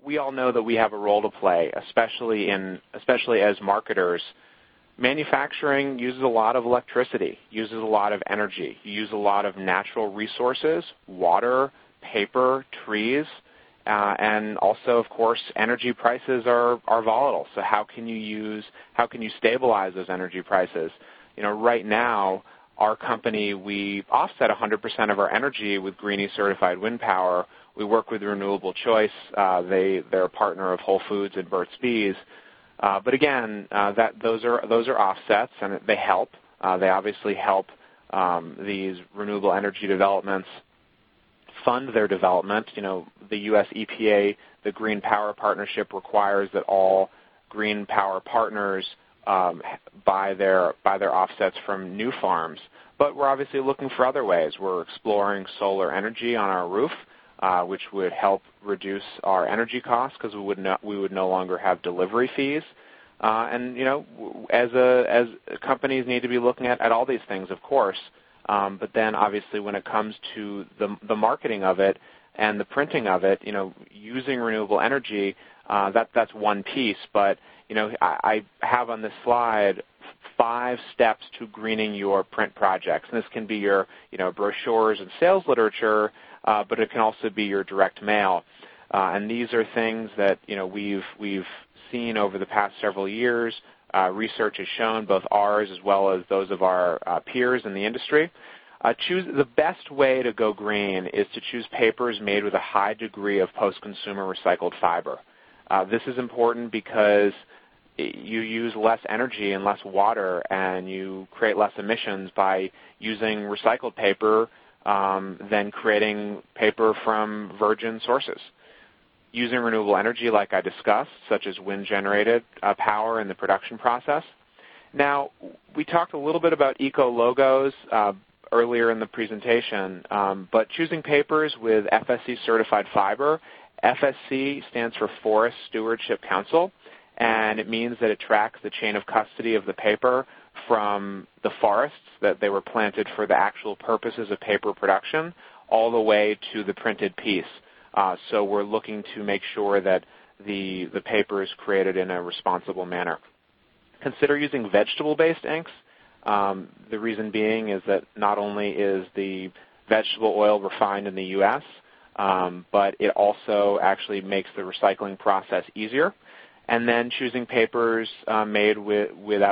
we all know that we have a role to play, especially as marketers. Manufacturing uses a lot of electricity, uses a lot of energy. You use a lot of natural resources, water, paper, trees, and also, of course, energy prices are volatile. So how can you stabilize those energy prices? Right now, our company, we offset 100% of our energy with Greenie certified wind power. We work with Renewable Choice. They're a partner of Whole Foods and Burt's Bees. But again, those are offsets, and they help. They obviously help these renewable energy developments fund their development. The U.S. EPA, the Green Power Partnership, requires that all green power partners buy their offsets from new farms. But we're obviously looking for other ways. We're exploring solar energy on our roof, which would help reduce our energy costs because we would no longer have delivery fees. As companies need to be looking at all these things, of course. But then, obviously, when it comes to the marketing of it and the printing of it, using renewable energy, that's one piece. But I have on this slide 5 steps to greening your print projects. And this can be your brochures and sales literature, but it can also be your direct mail. And these are things that we've seen over the past several years. Research has shown, both ours as well as those of our peers in the industry. The best way to go green is to choose papers made with a high degree of post-consumer recycled fiber. This is important because you use less energy and less water, and you create less emissions by using recycled paper than creating paper from virgin sources. Using renewable energy, like I discussed, such as wind-generated power in the production process. Now, we talked a little bit about eco-logos earlier in the presentation, but choosing papers with FSC certified fiber. FSC stands for Forest Stewardship Council, and it means that it tracks the chain of custody of the paper from the forests that they were planted for the actual purposes of paper production all the way to the printed piece. So we're looking to make sure that the paper is created in a responsible manner. Consider using vegetable-based inks. The reason being is that not only is the vegetable oil refined in the U.S., but it also actually makes the recycling process easier. And then choosing papers made with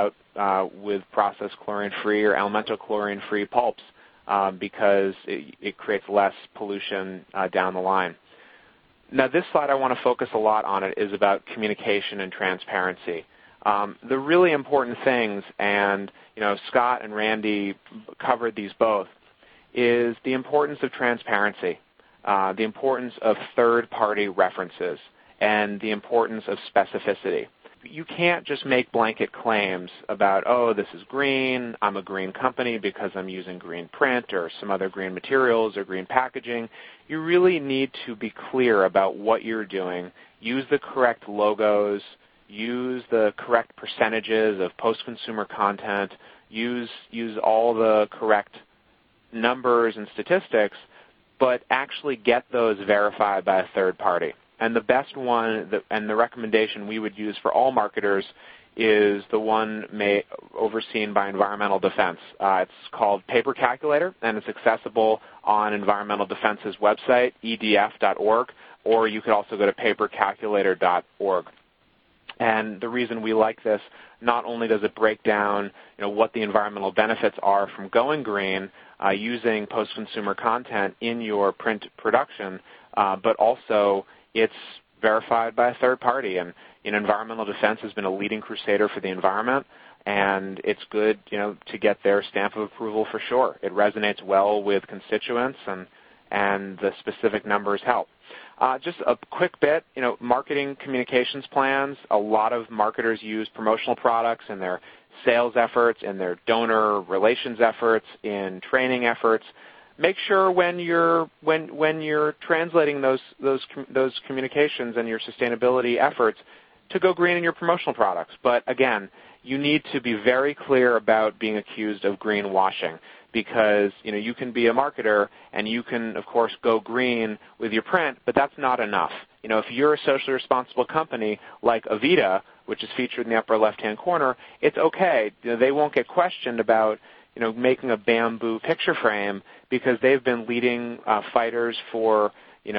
processed chlorine-free or elemental chlorine-free pulps because it creates less pollution down the line. Now, this slide I want to focus a lot on. It is about communication and transparency. The really important things, and Scott and Randy covered these both, is the importance of transparency, the importance of third-party references, and the importance of specificity. You can't just make blanket claims about, oh, this is green, I'm a green company because I'm using green print or some other green materials or green packaging. You really need to be clear about what you're doing, use the correct logos, use the correct percentages of post-consumer content, use all the correct numbers and statistics, but actually get those verified by a third party. And the best one, and the recommendation we would use for all marketers, is the one overseen by Environmental Defense. It's called Paper Calculator, and it's accessible on Environmental Defense's website, edf.org, or you could also go to papercalculator.org. And the reason we like this, not only does it break down what the environmental benefits are from going green using post-consumer content in your print production, but also it's verified by a third party. And Environmental Defense has been a leading crusader for the environment, and it's good to get their stamp of approval for sure. It resonates well with constituents, and the specific numbers help. Just a quick bit, marketing communications plans. A lot of marketers use promotional products in their sales efforts, in their donor relations efforts, in training efforts. Make sure when you're translating those communications and your sustainability efforts to go green in your promotional products. But again, you need to be very clear about being accused of greenwashing, because you can be a marketer and you can, of course, go green with your print, but that's not enough. If you're a socially responsible company like Aveda, which is featured in the upper left-hand corner, it's okay. They won't get questioned about making a bamboo picture frame because they've been leading fighters for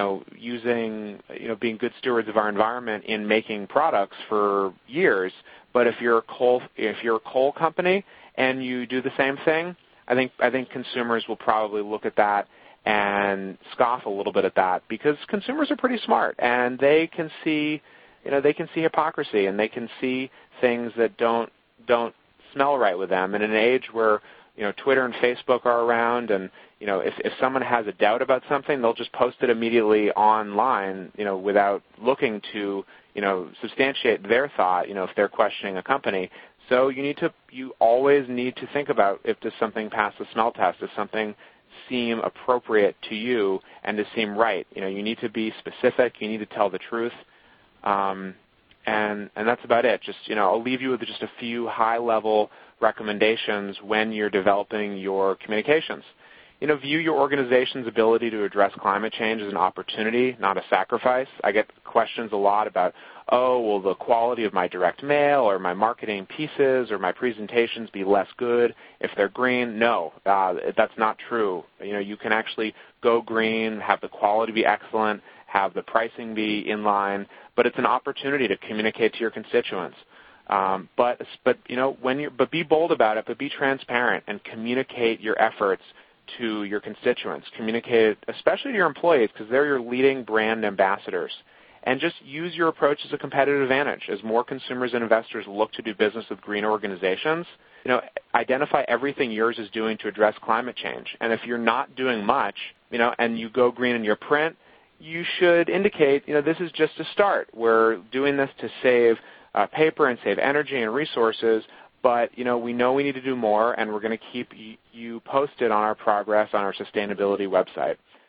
being good stewards of our environment in making products for years. But if you're a coal company and you do the same thing, I think consumers will probably look at that and scoff a little bit at that, because consumers are pretty smart and they can see hypocrisy and they can see things that don't smell right with them. And in an age where Twitter and Facebook are around, and if someone has a doubt about something, they'll just post it immediately online, without looking to substantiate their thought, if they're questioning a company. So you always need to think about, if does something pass the smell test? Does something seem appropriate to you and to seem right? You need to be specific. You need to tell the truth. And that's about it. I'll leave you with just a few high-level recommendations when you're developing your communications. View your organization's ability to address climate change as an opportunity, not a sacrifice. I get questions a lot about, will the quality of my direct mail or my marketing pieces or my presentations be less good if they're green? No, that's not true. You can actually go green, have the quality be excellent, have the pricing be in line, but it's an opportunity to communicate to your constituents. But be bold about it, but be transparent and communicate your efforts to your constituents. Communicate it, especially to your employees, because they're your leading brand ambassadors. And just use your approach as a competitive advantage. As more consumers and investors look to do business with green organizations, identify everything yours is doing to address climate change. And if you're not doing much, and you go green in your print, you should indicate, this is just a start. We're doing this to save paper and save energy and resources, but we know we need to do more, and we're going to keep you posted on our progress on our sustainability website.